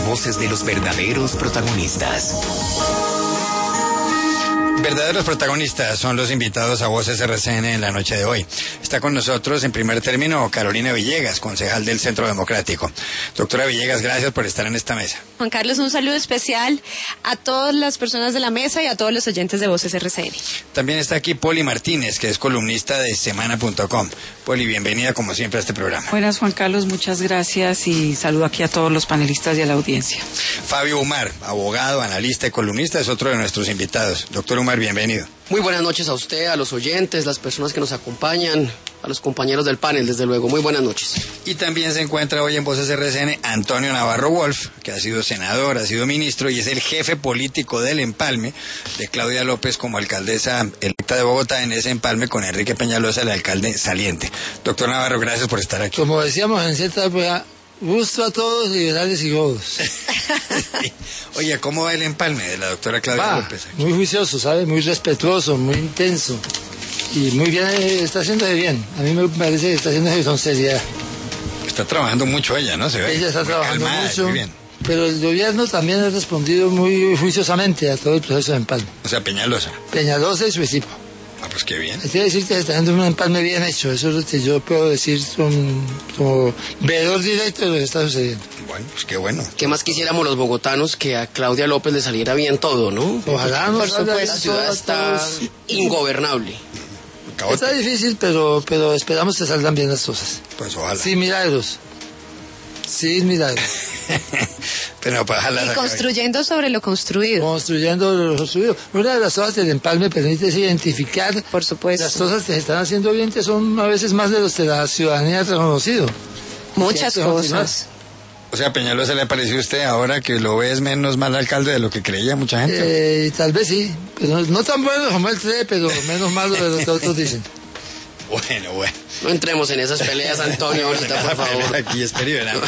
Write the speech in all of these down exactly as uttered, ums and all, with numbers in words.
voces de los verdaderos protagonistas. Verdaderos protagonistas son los invitados a Voces R C N en la noche de hoy. Está con nosotros en primer término Carolina Villegas, concejal del Centro Democrático. Doctora Villegas, gracias por estar en esta mesa. Juan Carlos, un saludo especial a todas las personas de la mesa y a todos los oyentes de Voces R C N. También está aquí Poli Martínez, que es columnista de semana punto com. Poli, bienvenida como siempre a este programa. Buenas, Juan Carlos, muchas gracias y saludo aquí a todos los panelistas y a la audiencia. Fabio Umar, abogado, analista y columnista, es otro de nuestros invitados. Doctor Umar, bienvenido. Muy buenas noches a usted, a los oyentes, las personas que nos acompañan, a los compañeros del panel, desde luego. Muy buenas noches. Y también se encuentra hoy en Voces R C N Antonio Navarro Wolf, que ha sido senador, ha sido ministro y es el jefe político del empalme de Claudia López como alcaldesa electa de Bogotá en ese empalme con Enrique Peñalosa, el alcalde saliente. Doctor Navarro, gracias por estar aquí. Como decíamos en cierta época, gusto a todos, liberales y godos. Sí. Oye, ¿cómo va el empalme de la doctora Claudia va, López? Muy juicioso, ¿sabe? Muy respetuoso, muy intenso. Y muy bien, está haciendo bien. A mí me parece que está haciendo con seriedad. Está trabajando mucho ella, ¿no? Se ve ella está muy trabajando calmada, mucho. muy bien. Pero el gobierno también ha respondido muy juiciosamente a todo el proceso de empalme. O sea, Peñalosa. Peñalosa y su equipo. Ah, pues qué bien. Hay que decir que está haciendo un empalme bien hecho. Eso es lo que yo puedo decir con, como veedor directo de lo que está sucediendo. Bueno, pues qué bueno. ¿Qué más quisiéramos los bogotanos que a Claudia López le saliera bien todo, no? Ojalá nos Por salga supuesto, bien la ciudad todo a está todos. ingobernable. Cabote. Está difícil, pero, pero esperamos que salgan bien las cosas. Pues ojalá. Sin milagros. Sin milagros. Pero pues, ojalá Y salga construyendo sobre lo construido. Construyendo lo construido. Una de las cosas del empalme permite es identificar Por supuesto. las cosas que se están haciendo bien, que son a veces más de los que la ciudadanía ha reconocido. Muchas Cierto, cosas. bien. O sea, Peñalosa le pareció a usted ahora que lo ves menos mal alcalde de lo que creía mucha gente. Eh, tal vez sí, pero no tan bueno como él cree, pero menos malo de lo que otros dicen. Bueno, bueno. No entremos en esas peleas, Antonio, ahorita, por favor. Aquí es periodismo.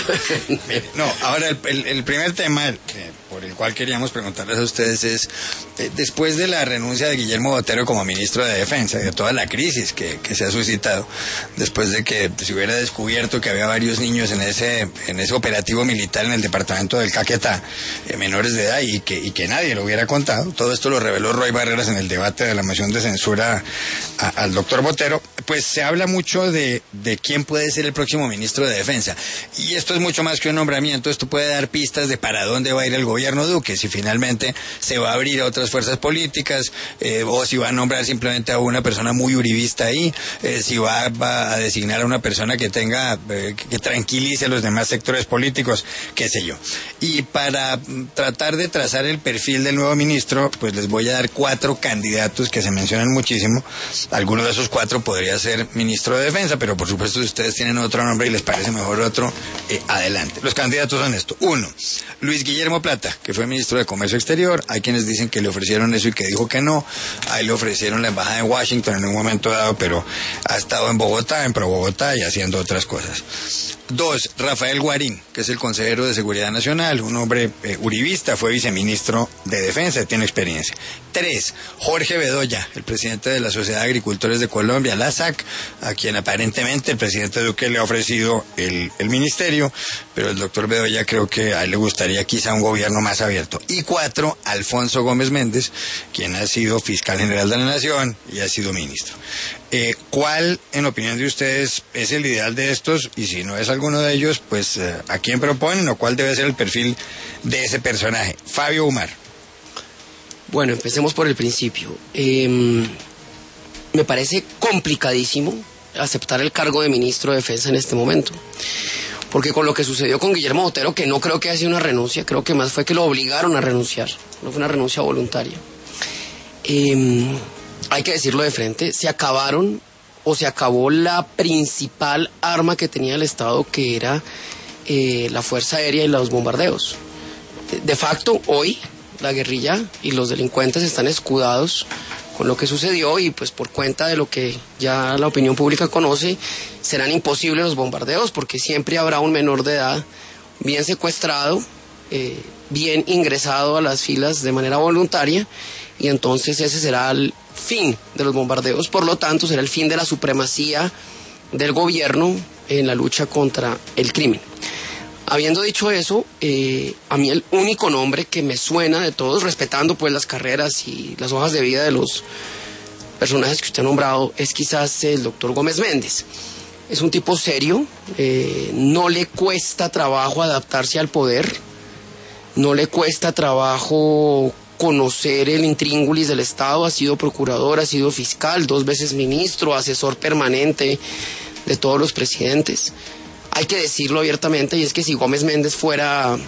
No, ahora el, el, el primer tema el, eh, por el cual queríamos preguntarles a ustedes es, eh, después de la renuncia de Guillermo Botero como ministro de Defensa, de toda la crisis que, que se ha suscitado, después de que se hubiera descubierto que había varios niños en ese en ese operativo militar en el departamento del Caquetá, eh, menores de edad, y que, y que nadie lo hubiera contado, todo esto lo reveló Roy Barreras en el debate de la moción de censura a, al doctor Botero, pues se habla mucho de, de quién puede ser el próximo ministro de Defensa. Y esto es mucho más que un nombramiento, esto puede dar pistas de para dónde va a ir el gobierno Duque, si finalmente se va a abrir a otras fuerzas políticas, eh, o si va a nombrar simplemente a una persona muy uribista ahí, eh, si va, va a designar a una persona que tenga, eh, que tranquilice a los demás sectores políticos, qué sé yo. Y para tratar de trazar el perfil del nuevo ministro, pues les voy a dar cuatro candidatos que se mencionan muchísimo. Alguno de esos cuatro podría ser ministro de Defensa, pero por supuesto si ustedes tienen otro nombre y les parece mejor otro, eh, adelante. Los candidatos son estos. Uno, Luis Guillermo Plata, que fue ministro de Comercio Exterior. Hay quienes dicen que le ofrecieron eso y que dijo que no. Ahí le ofrecieron la embajada de Washington en un momento dado, pero ha estado en Bogotá, en Pro Bogotá y haciendo otras cosas. Dos, Rafael Guarín, que es el consejero de Seguridad Nacional, un hombre eh, uribista, fue viceministro de Defensa, tiene experiencia. Tres, Jorge Bedoya, el presidente de la Sociedad de Agricultores de Colombia, la S A C, a quien aparentemente el presidente Duque le ha ofrecido el, el ministerio, pero el doctor Bedoya creo que a él le gustaría quizá un gobierno más abierto. Y cuatro, Alfonso Gómez Méndez, quien ha sido fiscal general de la Nación y ha sido ministro. Eh, ¿Cuál, en opinión de ustedes, es el ideal de estos? Y si no es alguno de ellos, pues eh, ¿a quién proponen o cuál debe ser el perfil de ese personaje? Fabio Umar. Bueno, empecemos por el principio. Eh, me parece complicadísimo aceptar el cargo de ministro de Defensa en este momento. Porque con lo que sucedió con Guillermo Botero, que no creo que haya sido una renuncia, creo que más fue que lo obligaron a renunciar, no fue una renuncia voluntaria. Eh, hay que decirlo de frente, se acabaron o se acabó la principal arma que tenía el Estado, que era eh, la Fuerza Aérea y los bombardeos. De, de facto, hoy la guerrilla y los delincuentes están escudados con lo que sucedió y pues por cuenta de lo que ya la opinión pública conoce, serán imposibles los bombardeos porque siempre habrá un menor de edad bien secuestrado, eh, bien ingresado a las filas de manera voluntaria, y entonces ese será el fin de los bombardeos, por lo tanto será el fin de la supremacía del gobierno en la lucha contra el crimen. Habiendo dicho eso, eh, a mí el único nombre que me suena de todos, respetando pues las carreras y las hojas de vida de los personajes que usted ha nombrado, es quizás el doctor Gómez Méndez. Es un tipo serio, eh, no le cuesta trabajo adaptarse al poder, no le cuesta trabajo conocer el intríngulis del Estado, ha sido procurador, ha sido fiscal, dos veces ministro, asesor permanente de todos los presidentes. Hay que decirlo abiertamente, y es que si Gómez Méndez fuera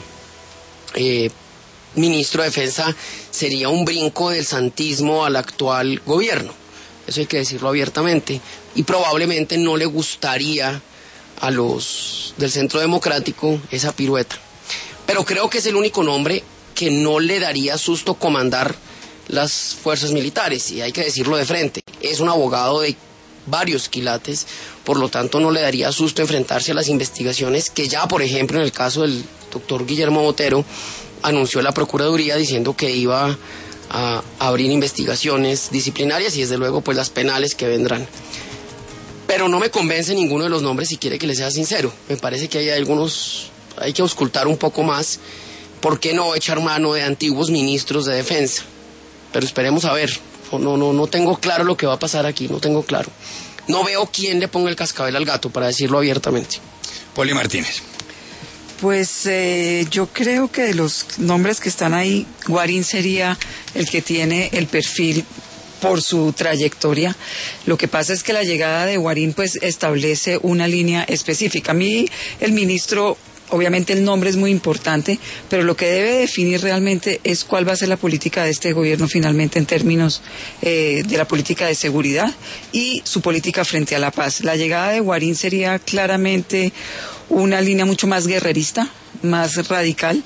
eh, ministro de Defensa, sería un brinco del santismo al actual gobierno. Eso hay que decirlo abiertamente. Y probablemente no le gustaría a los del Centro Democrático esa pirueta. Pero creo que es el único nombre que no le daría susto comandar las fuerzas militares, y hay que decirlo de frente. Es un abogado de varios quilates, por lo tanto no le daría susto enfrentarse a las investigaciones que ya, por ejemplo, en el caso del doctor Guillermo Botero, anunció la Procuraduría diciendo que iba a abrir investigaciones disciplinarias y desde luego pues las penales que vendrán. Pero no me convence ninguno de los nombres, si quiere que le sea sincero. Me parece que hay algunos, hay que auscultar un poco más. ¿Por qué no echar mano de antiguos ministros de defensa? Pero esperemos a ver. No, no, no tengo claro lo que va a pasar aquí, no tengo claro. No veo quién le ponga el cascabel al gato, para decirlo abiertamente. Poli Martínez. Pues eh, yo creo que de los nombres que están ahí, Guarín sería el que tiene el perfil por su trayectoria. Lo que pasa es que la llegada de Guarín pues establece una línea específica. A mí el ministro, obviamente el nombre es muy importante, pero lo que debe definir realmente es cuál va a ser la política de este gobierno finalmente en términos eh, de la política de seguridad y su política frente a la paz. La llegada de Guarín sería claramente una línea mucho más guerrerista, más radical.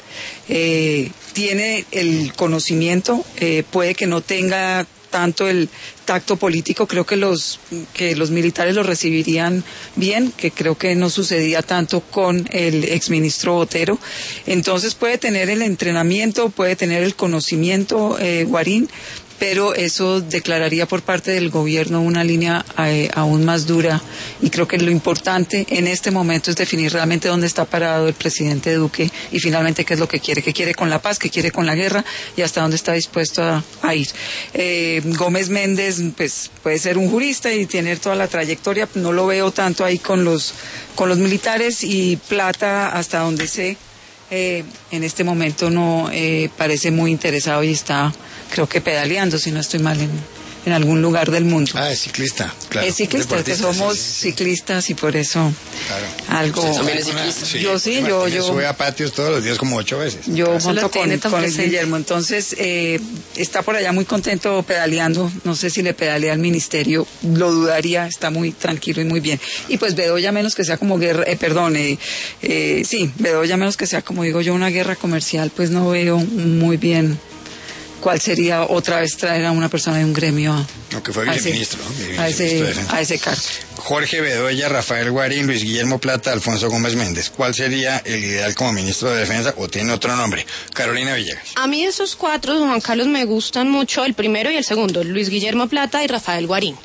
Eh, tiene el conocimiento, eh, puede que no tenga tanto el tacto político, creo que los que los militares lo recibirían bien, que creo que no sucedía tanto con el exministro Botero. Entonces puede tener el entrenamiento, puede tener el conocimiento eh, Guarín, pero eso declararía por parte del gobierno una línea eh, aún más dura, y creo que lo importante en este momento es definir realmente dónde está parado el presidente Duque y finalmente qué es lo que quiere, qué quiere con la paz, qué quiere con la guerra y hasta dónde está dispuesto a, a ir. Eh, Gómez Méndez pues puede ser un jurista y tener toda la trayectoria, no lo veo tanto ahí con los, con los militares, y Plata, hasta donde sé, Eh, en este momento no eh, parece muy interesado y está, creo que pedaleando, si no estoy mal, en, en algún lugar del mundo. Ah, es ciclista, claro. Es ciclista, que somos sí, sí, sí. ciclistas y por eso claro. algo... ¿Usted también es ciclista? Sí, yo sí, yo... yo sube a patios todos los días como ocho veces. Yo Eso junto lo tiene con, tan con el presente. Guillermo, entonces eh, está por allá muy contento pedaleando, no sé si le pedalea al ministerio, lo dudaría, está muy tranquilo y muy bien. Y pues Bedoya, menos que sea como guerra, eh, perdón, eh, eh, sí, Bedoya, menos que sea como digo yo una guerra comercial, pues no veo muy bien cuál sería otra vez traer a una persona de un gremio a, No, que fue a ese, viceministro, ¿no? a, Viceministro de ese, Defensa. a ese cargo. Jorge Bedoya, Rafael Guarín, Luis Guillermo Plata, Alfonso Gómez Méndez. ¿Cuál sería el ideal como ministro de Defensa o tiene otro nombre? Carolina Villegas. A mí esos cuatro, Juan Carlos, me gustan mucho, el primero y el segundo, Luis Guillermo Plata y Rafael Guarín.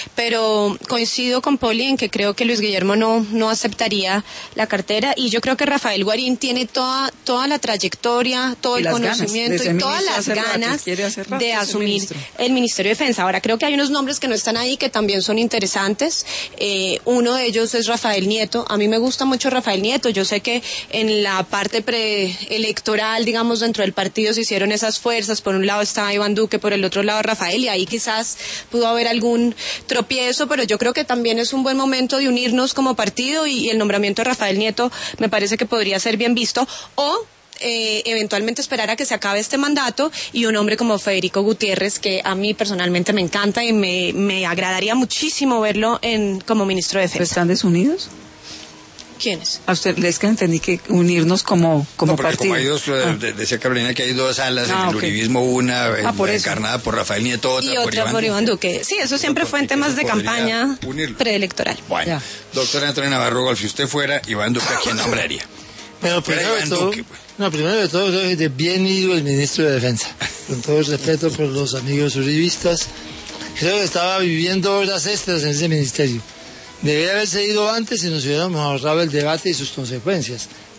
Pero coincido con Poli en que creo que Luis Guillermo no, no aceptaría la cartera, y yo creo que Rafael Guarín tiene toda, toda la trayectoria, todo Y el las ganas conocimiento de ser y todas ministro las hace rato, ganas quiere hacer rato de ser asumir ministro. el Ministerio de Defensa. Ahora, creo que hay unos nombres que no están ahí que también son interesantes. Eh, uno de ellos es Rafael Nieto. A mí me gusta mucho Rafael Nieto. Yo sé que en la parte preelectoral, digamos, dentro del partido se hicieron esas fuerzas. Por un lado estaba Iván Duque, por el otro lado Rafael, y ahí quizás pudo haber algún tropiezo, pero yo creo que también es un buen momento de unirnos como partido, y, y el nombramiento de Rafael Nieto me parece que podría ser bien visto. O Eh, eventualmente esperar a que se acabe este mandato y un hombre como Federico Gutiérrez, que a mí personalmente me encanta y me, me agradaría muchísimo verlo en, como ministro de Defensa. ¿Están desunidos? ¿Quiénes? A usted les que entendí que unirnos como, como no, porque partido. como hay dos, Ah. de- decía Carolina que hay dos alas, Ah, en el ok. uribismo, una Ah, por eso. encarnada por Rafael Nieto, otra, Y otra por Iván Duque. Sí, eso siempre fue en temas de Podría campaña unirlo. preelectoral. Bueno, Ya. doctora Antonio Navarro Golf, si usted fuera Iván Duque, ¿a quién nombraría? Bueno, Fuera primero de Iván todo, Duque, pues. no, primero de todo, creo que de bien ido el ministro de Defensa. Con todo el respeto por los amigos uribistas, creo que estaba viviendo horas extras en ese ministerio. Debería haberse ido antes y nos hubiéramos ahorrado el debate y sus consecuencias.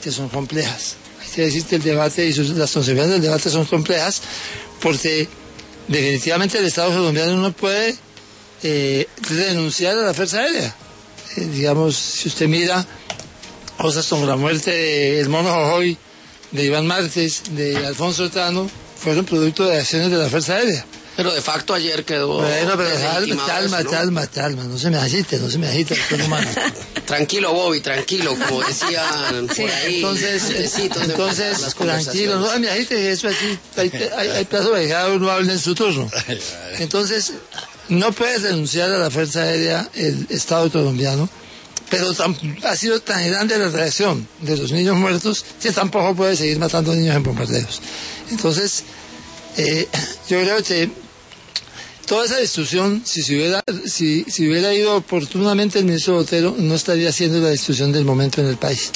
que son complejas. Hay que decir que el debate y sus, las consecuencias del debate son complejas porque definitivamente el Estado colombiano no puede eh, renunciar a la Fuerza Aérea. Eh, digamos, si usted mira cosas como la muerte del Mono Jojoy, de Iván Márquez, de Alfonso Otano, fueron producto de acciones de la Fuerza Aérea. Pero de facto ayer quedó... Bueno, pero calma, calma, ¿no? calma, calma, no se me agite, no se me agite, el humano. Tranquilo, Bobby, tranquilo, como decían por ahí. Entonces, necesitos de entonces las tranquilo, no me agite, eso aquí, hay, hay, hay plazo de que uno hable en su turno. Entonces, no puede renunciar a la Fuerza Aérea el Estado colombiano, pero tan, ha sido tan grande la reacción de los niños muertos que tampoco puede seguir matando niños en bombardeos. Entonces, eh, yo creo que toda esa discusión, si se hubiera, si, si hubiera ido oportunamente el ministro Botero, no estaría haciendo la discusión del momento en el país.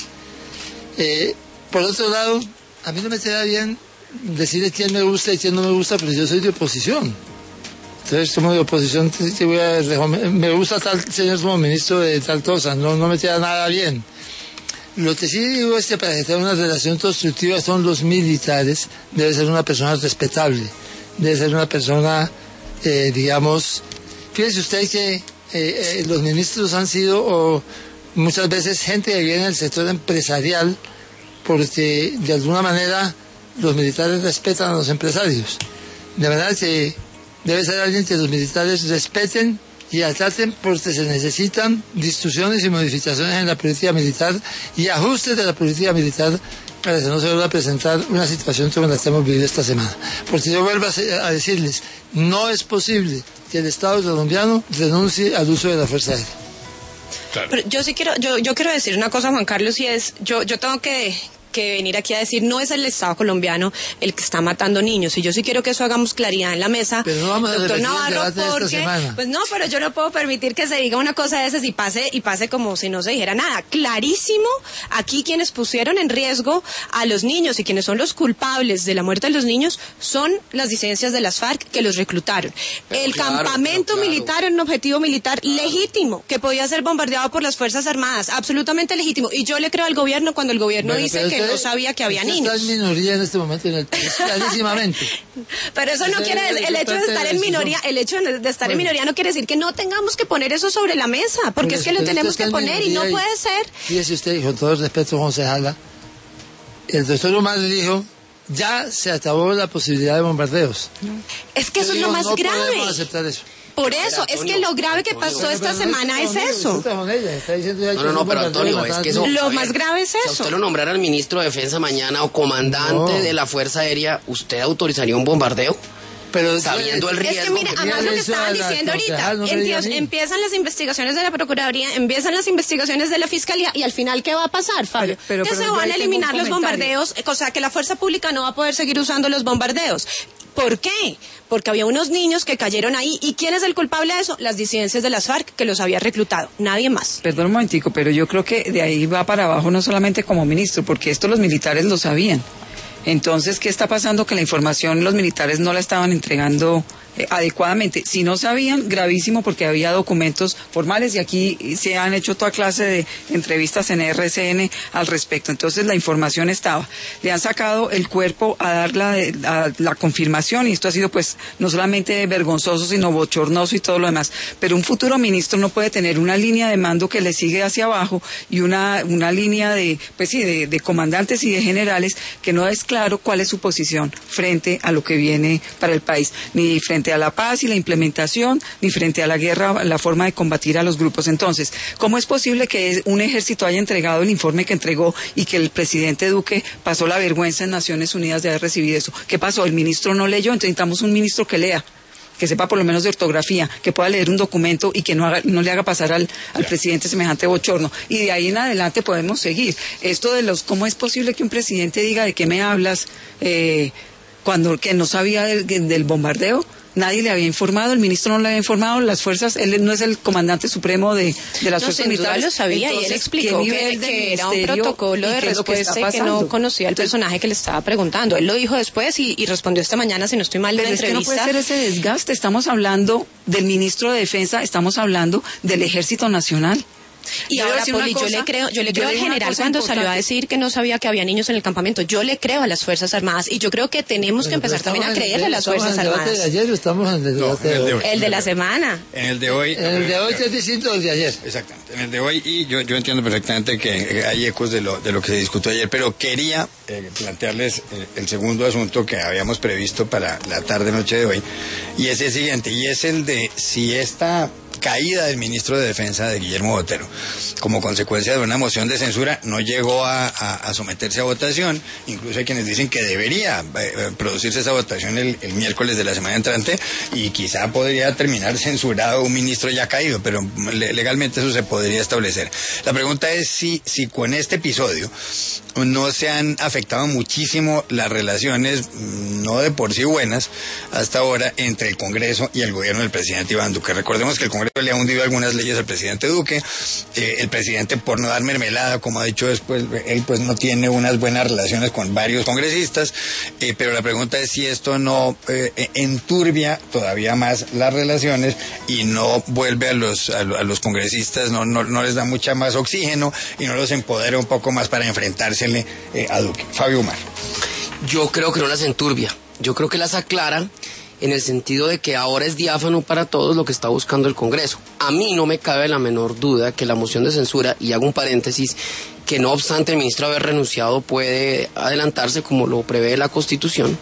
Eh, por otro lado, a mí no me queda bien decirle quién me gusta y quién no me gusta, pero yo soy de oposición. Entonces, como de oposición, te voy a, me gusta tal señor como ministro de tal cosa, no, no me queda nada bien. Lo que sí digo es que para que tenga una relación constructiva son los militares, debe ser una persona respetable, debe ser una persona... Eh, digamos, fíjense usted que eh, eh, los ministros han sido o, muchas veces gente que viene del sector empresarial porque de alguna manera los militares respetan a los empresarios. De verdad que debe ser alguien que los militares respeten y acaten porque se necesitan discusiones y modificaciones en la política militar y ajustes de la política militar para que no se vuelva a presentar una situación como la que hemos vivido esta semana. Porque yo vuelvo a decirles, no es posible que el Estado colombiano renuncie al uso de la Fuerza Aérea. Claro. Pero yo sí quiero, yo, yo quiero decir una cosa, Juan Carlos, y es, yo, yo tengo que... que venir aquí a decir, no es el Estado colombiano el que está matando niños, y yo sí quiero que eso hagamos claridad en la mesa. Pero no vamos a doctor repetir Navarro, el debate de esta semana. Pues no, pero yo no puedo permitir que se diga una cosa de esas y pase, y pase como si no se dijera nada. Clarísimo, aquí quienes pusieron en riesgo a los niños y quienes son los culpables de la muerte de los niños son las disidencias de las FARC que los reclutaron. Pero el claro, campamento claro. militar era un objetivo militar legítimo, que podía ser bombardeado por las Fuerzas Armadas, absolutamente legítimo, y yo le creo al gobierno cuando el gobierno bueno, dice que no sabía que había niños. Está en minoría en este momento en el país, clarísimamente. Pero eso no Ese quiere decir, el hecho de estar en minoría, el hecho de estar bueno. en minoría no quiere decir que no tengamos que poner eso sobre la mesa, porque pues, es que lo tenemos que poner y no y, puede ser. Fíjese usted, con todo el respeto, concejala, el doctor Omar dijo, ya se acabó la posibilidad de bombardeos. No. Es que eso es lo más no grave. No podemos aceptar eso. Por eso, es que lo grave que pasó esta semana es eso. No, no, no, pero Antonio, es que eso... Lo más grave es eso. Si usted lo nombrara al ministro de Defensa mañana o comandante de la Fuerza Aérea, ¿usted autorizaría un bombardeo? Pero sabiendo el riesgo. Es que mira, además lo que estaban diciendo ahorita, no Dios, empiezan las investigaciones de la Procuraduría, empiezan las investigaciones de la Fiscalía y al final ¿qué va a pasar, Fabio? Pero, pero, que pero se van a eliminar los bombardeos, o sea que la fuerza pública no va a poder seguir usando los bombardeos. ¿Por qué? Porque había unos niños que cayeron ahí. ¿Y quién es el culpable de eso? Las disidencias de las FARC que los había reclutado. Nadie más. Perdón un momentico, pero yo creo que de ahí va para abajo no solamente como ministro, porque esto los militares lo sabían. Entonces, ¿qué está pasando? Que la información los militares no la estaban entregando eh, adecuadamente. Si no sabían, gravísimo, porque había documentos formales y aquí se han hecho toda clase de entrevistas en R C N al respecto. Entonces, la información estaba. Le han sacado el cuerpo a dar la, a, la confirmación y esto ha sido pues no solamente vergonzoso, sino bochornoso y todo lo demás. Pero un futuro ministro no puede tener una línea de mando que le sigue hacia abajo y una, una línea de, pues sí, de, de comandantes y de generales que no es claro cuál es su posición frente a lo que viene para el país, ni frente a la paz y la implementación, ni frente a la guerra, la forma de combatir a los grupos. Entonces, ¿cómo es posible que un ejército haya entregado el informe que entregó y que el presidente Duque pasó la vergüenza en Naciones Unidas de haber recibido eso? ¿Qué pasó? El ministro no leyó, entonces necesitamos un ministro que lea, que sepa por lo menos de ortografía, que pueda leer un documento y que no haga, no le haga pasar al, al presidente semejante bochorno. Y de ahí en adelante podemos seguir. Esto de los, ¿cómo es posible que un presidente diga de qué me hablas eh, cuando que no sabía del, del bombardeo? Nadie le había informado, el ministro no le había informado, las fuerzas, él no es el comandante supremo de, de las no, fuerzas militares. Lo sabía. Entonces, y él explicó que, que era un protocolo de respuesta y que no conocía al personaje que le estaba preguntando. Él lo dijo después y, y respondió esta mañana, si no estoy mal, de la entrevista. Pero es que no puede ser ese desgaste, estamos hablando del ministro de Defensa, estamos hablando del Ejército Nacional. Y Yo voy a ahora, decir una Poli, yo cosa, le creo, yo le yo creo al digo una general cosa cuando salió a importante. decir que no sabía que había niños en el campamento. Yo le creo a las Fuerzas Armadas y yo creo que tenemos que empezar también a creerle a las Fuerzas ¿Estamos en el debate Armadas. de ayer o estamos en el debate en el de de hoy? hoy. El de la semana. En el de hoy. En el de hoy es distinto del de ayer. Exactamente, en el de hoy, y yo, yo entiendo perfectamente que hay ecos de lo, de lo que se discutió ayer, pero quería eh, plantearles eh, el segundo asunto que habíamos previsto para la tarde-noche de hoy, y es el siguiente, y es el de si esta caída del ministro de Defensa, de Guillermo Botero, como consecuencia de una moción de censura, no llegó a, a, a someterse a votación. Incluso hay quienes dicen que debería eh, producirse esa votación el, el miércoles de la semana entrante, y quizá podría terminar censurado un ministro ya caído, pero le, legalmente eso se podría establecer. La pregunta es si, si con este episodio no se han afectado muchísimo las relaciones, no de por sí buenas, hasta ahora, entre el Congreso y el gobierno del presidente Iván Duque. Recordemos que el Congreso le ha hundido algunas leyes al presidente Duque. Eh, el presidente, por no dar mermelada, como ha dicho después, él pues no tiene unas buenas relaciones con varios congresistas, eh, pero la pregunta es si esto no eh, enturbia todavía más las relaciones y no vuelve a los, a, a los congresistas, no, no, no les da mucha más oxígeno y no los empodera un poco más para enfrentársele eh, a Duque. Fabio Umar. Yo creo que no las enturbia, yo creo que las aclara en el sentido de que ahora es diáfano para todos lo que está buscando el Congreso. A mí no me cabe la menor duda que la moción de censura, y hago un paréntesis, que no obstante el ministro haber renunciado puede adelantarse como lo prevé la Constitución.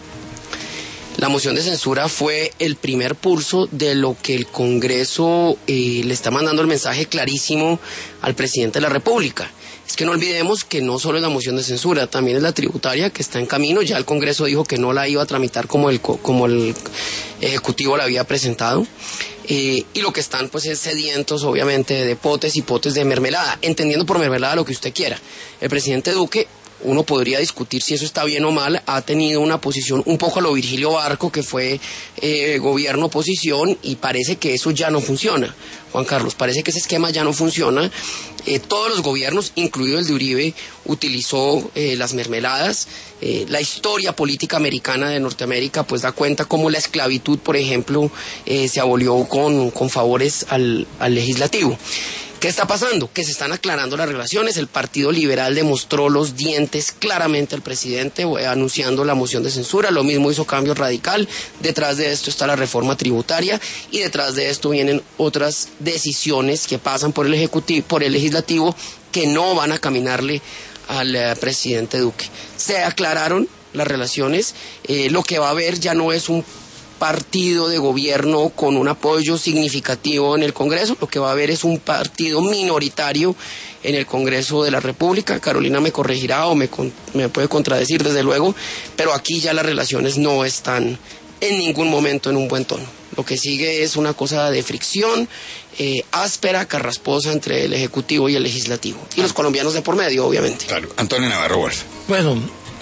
La moción de censura fue el primer pulso de lo que el Congreso eh, le está mandando el mensaje clarísimo al presidente de la República. Es que no olvidemos que no solo es la moción de censura, también es la tributaria que está en camino. Ya el Congreso dijo que no la iba a tramitar como el, como el Ejecutivo la había presentado. Eh, y lo que están pues es sedientos obviamente de potes y potes de mermelada, entendiendo por mermelada lo que usted quiera. El presidente Duque, uno podría discutir si eso está bien o mal, ha tenido una posición un poco a lo Virgilio Barco, que fue eh, gobierno-oposición, y parece que eso ya no funciona. Juan Carlos, parece que ese esquema ya no funciona. Eh, todos los gobiernos, incluido el de Uribe, utilizó eh, las mermeladas. Eh, la historia política americana de Norteamérica pues da cuenta cómo la esclavitud, por ejemplo, eh, se abolió con, con favores al, al legislativo. ¿Qué está pasando? Que se están aclarando las relaciones. El Partido Liberal demostró los dientes claramente al presidente eh, anunciando la moción de censura. Lo mismo hizo Cambio Radical. Detrás de esto está la reforma tributaria y detrás de esto vienen otras decisiones que pasan por el ejecutivo, por el legislativo, que no van a caminarle al eh, presidente Duque. Se aclararon las relaciones. Eh, lo que va a haber ya no es un partido de gobierno con un apoyo significativo en el Congreso, lo que va a haber es un partido minoritario en el Congreso de la República. Carolina me corregirá o me, con, me puede contradecir desde luego, pero aquí ya las relaciones no están en ningún momento en un buen tono. Lo que sigue es una cosa de fricción eh, áspera, carrasposa entre el Ejecutivo y el Legislativo, y los colombianos de por medio, obviamente. Claro. Antonio Navarro Wolf. Bueno,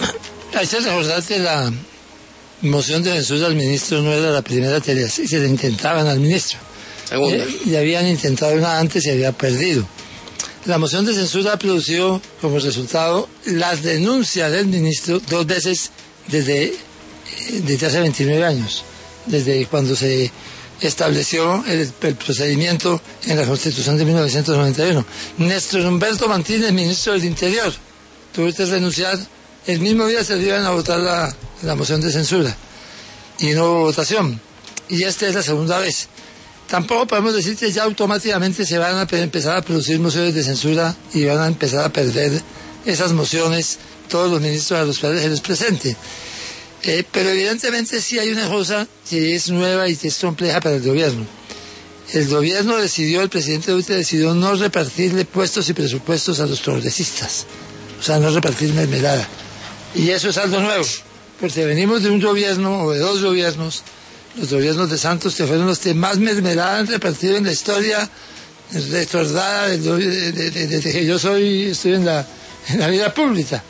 hay que recordar que la moción de censura al ministro no era la primera que le, se le intentaban al ministro. Segunda. Eh, ya habían intentado una antes y había perdido. La moción de censura ha producido como resultado las denuncias del ministro dos veces desde, desde hace veintinueve años, desde cuando se estableció el, el procedimiento en la Constitución de mil novecientos noventa y uno. Néstor Humberto Martínez, ministro del Interior, tuvo que renunciar. El mismo día se iban a votar la, la moción de censura y no hubo votación. Y esta es la segunda vez. Tampoco podemos decir que ya automáticamente se van a empezar a producir mociones de censura y van a empezar a perder esas mociones todos los ministros a los cuales se les presente. Eh, pero evidentemente sí hay una cosa que es nueva y que es compleja para el gobierno. El gobierno decidió, el presidente Duque decidió no repartirle puestos y presupuestos a los progresistas. O sea, no repartir mermelada. Y eso es algo nuevo, porque venimos de un gobierno, o de dos gobiernos, los gobiernos de Santos, que fueron los que más mermelada han repartido en la historia recordada desde de, de, de que yo soy, estoy en la, en la vida pública.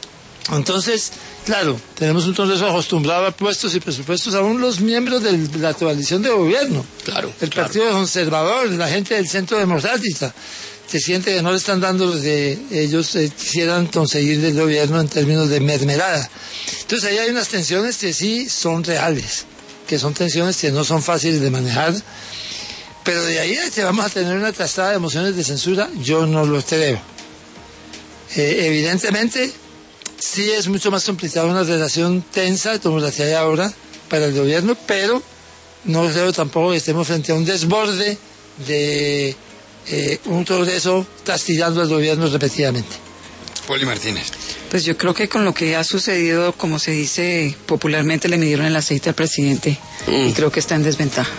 Entonces, claro, tenemos un Congreso acostumbrado a puestos y presupuestos, aún los miembros de la coalición de gobierno, Claro, el claro. Partido Conservador, la gente del Centro Democrática, se siente que no le están dando lo que ellos eh, quisieran conseguir del gobierno en términos de mermelada. Entonces ahí hay unas tensiones que sí son reales, que son tensiones que no son fáciles de manejar, Pero de ahí a que vamos a tener una trastada de mociones de censura, yo no lo creo. Eh, evidentemente, sí es mucho más complicada una relación tensa como la que hay ahora para el gobierno, pero no creo tampoco que estemos frente a un desborde de eh, un progreso castigando al gobierno repetidamente. Poli Martínez. Pues yo creo que con lo que ha sucedido, como se dice popularmente, le midieron el aceite al presidente mm. y creo que está en desventaja.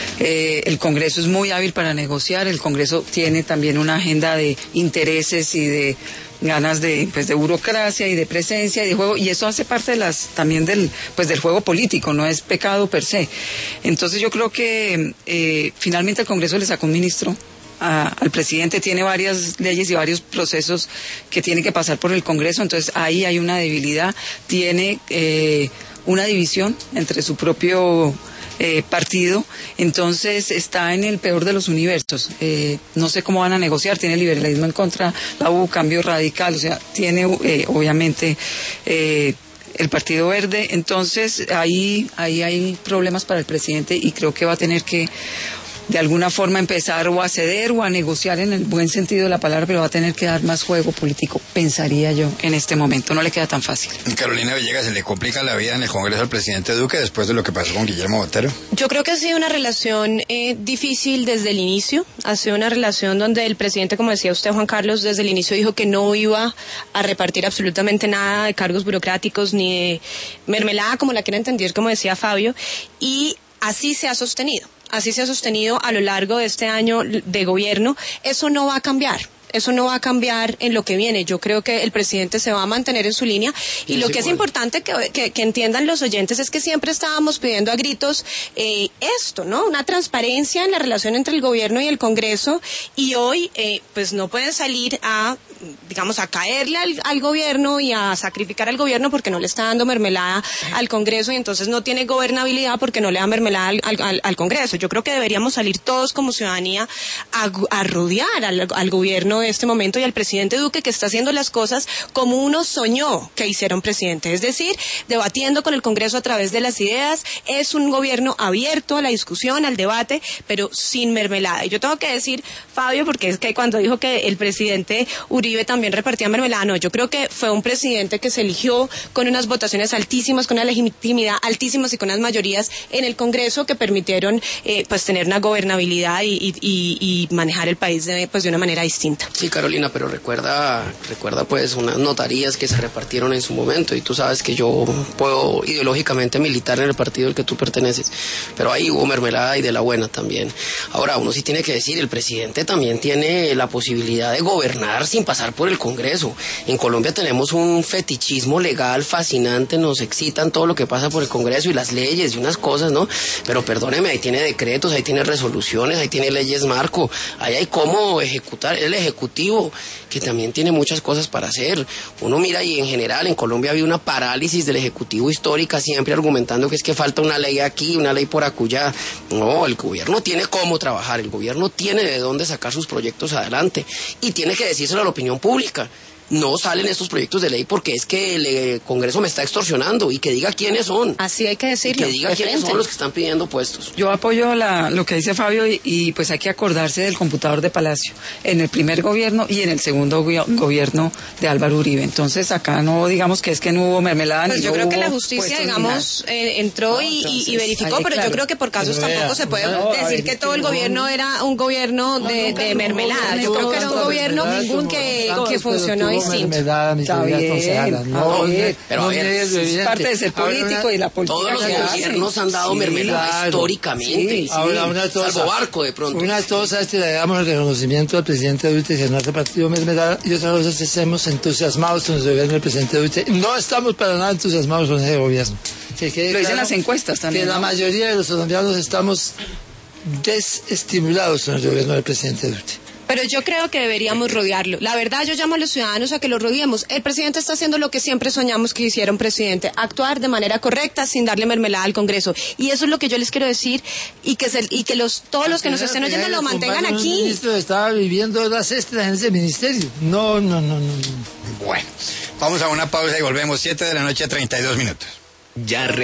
Eh, el Congreso es muy hábil para negociar, el Congreso tiene también una agenda de intereses y de ganas de pues de burocracia y de presencia y de juego, y eso hace parte de las también del pues del juego político, no es pecado per se. Entonces yo creo que eh, finalmente el Congreso le sacó un ministro a, al presidente, tiene varias leyes y varios procesos que tiene que pasar por el Congreso, entonces ahí hay una debilidad, tiene eh, una división entre su propio Eh, partido, entonces está en el peor de los universos. Eh, no sé cómo van a negociar, tiene liberalismo en contra, la U, cambio radical, o sea, tiene eh, obviamente eh, el Partido Verde, entonces ahí, ahí hay problemas para el presidente y creo que va a tener que de alguna forma empezar o a ceder o a negociar en el buen sentido de la palabra, pero va a tener que dar más juego político, pensaría yo, en este momento. No le queda tan fácil. Carolina Villegas, ¿se le complica la vida en el Congreso al presidente Duque después de lo que pasó con Guillermo Botero? Yo creo que ha sido una relación eh, difícil desde el inicio. Ha sido una relación donde el presidente, como decía usted, Juan Carlos, desde el inicio dijo que no iba a repartir absolutamente nada de cargos burocráticos ni de mermelada, como la quiera entender, como decía Fabio, y así se ha sostenido. Así se ha sostenido a lo largo de este año de gobierno. Eso no va a cambiar. Eso no va a cambiar en lo que viene. Yo creo que el presidente se va a mantener en su línea y lo que es importante que, que, que entiendan los oyentes es que siempre estábamos pidiendo a gritos eh, esto, ¿no? Una transparencia en la relación entre el gobierno y el Congreso, y hoy eh, pues no pueden salir a, digamos, a caerle al, al gobierno y a sacrificar al gobierno porque no le está dando mermelada al Congreso, y entonces no tiene gobernabilidad porque no le da mermelada al, al, al Congreso. Yo creo que deberíamos salir todos como ciudadanía a, a rodear al, al gobierno de este momento y al presidente Duque, que está haciendo las cosas como uno soñó que hiciera un presidente, es decir, debatiendo con el Congreso a través de las ideas. Es un gobierno abierto a la discusión, al debate, pero sin mermelada. Y yo tengo que decir, Fabio, porque es que cuando dijo que el presidente Uribe también repartía mermelada, no, yo creo que fue un presidente que se eligió con unas votaciones altísimas, con una legitimidad altísimas y con unas mayorías en el Congreso que permitieron eh, pues tener una gobernabilidad y, y, y, y manejar el país de, pues, de una manera distinta. Sí, Carolina, pero recuerda, recuerda pues unas notarías que se repartieron en su momento, y tú sabes que yo puedo ideológicamente militar en el partido al que tú perteneces, pero ahí hubo mermelada y de la buena también. Ahora, uno sí tiene que decir, el presidente también tiene la posibilidad de gobernar sin pasar por el Congreso. En Colombia tenemos un fetichismo legal fascinante, nos excitan todo lo que pasa por el Congreso y las leyes y unas cosas, ¿no? Pero perdóneme, ahí tiene decretos, ahí tiene resoluciones, ahí tiene leyes marco, ahí hay cómo ejecutar el ejecutivo, que también tiene muchas cosas para hacer. Uno mira, y en general en Colombia había una parálisis del Ejecutivo histórica, siempre argumentando que es que falta una ley aquí, una ley por acullá. No, el gobierno tiene cómo trabajar, el gobierno tiene de dónde sacar sus proyectos adelante y tiene que decírselo a la opinión pública. No salen estos proyectos de ley porque es que el eh, Congreso me está extorsionando, y que diga quiénes son. Así hay que decirlo. Que diga quiénes son los que están pidiendo puestos. Yo apoyo la, lo que dice Fabio y, y pues hay que acordarse del computador de Palacio en el primer gobierno y en el segundo go- gobierno de Álvaro Uribe. Entonces acá no digamos que es que no hubo mermelada. Pues ni yo no creo hubo que la justicia, digamos, eh, entró no, y, entonces, y verificó, ahí, pero claro. yo creo que por casos Pero tampoco vea, se puede no, decir ver, que todo el no, gobierno era un gobierno de, de mermelada. Yo creo que era un gobierno ningún que, que funcionó distinto. Está bien. No, bien, pero a ver, es parte de ser político y la política. Todos los se gobiernos hace. han dado Sí, mermelada claro. históricamente. Sí, sí. Ahora, una cosa, Salvo Barco, de pronto. Una cosa es que le damos el reconocimiento al presidente Duque, que no ha repartido mermelada, y otra cosa es que estemos entusiasmados con el gobierno del presidente Duque. No estamos para nada entusiasmados con ese gobierno. Que quede Lo dicen claro las encuestas también. que ¿no? la mayoría de los colombianos estamos desestimulados con el gobierno del presidente Duque. Pero yo creo que deberíamos rodearlo. La verdad, yo llamo a los ciudadanos a que lo rodeemos. El presidente está haciendo lo que siempre soñamos que hiciera un presidente, actuar de manera correcta sin darle mermelada al Congreso. Y eso es lo que yo les quiero decir, y que se, y que los todos los que nos estén oyendo lo mantengan aquí. El ministro estaba viviendo horas extras en ese ministerio. No, no, no, no. no. Bueno, vamos a una pausa y volvemos. Siete de la noche, treinta y dos minutos. Ya re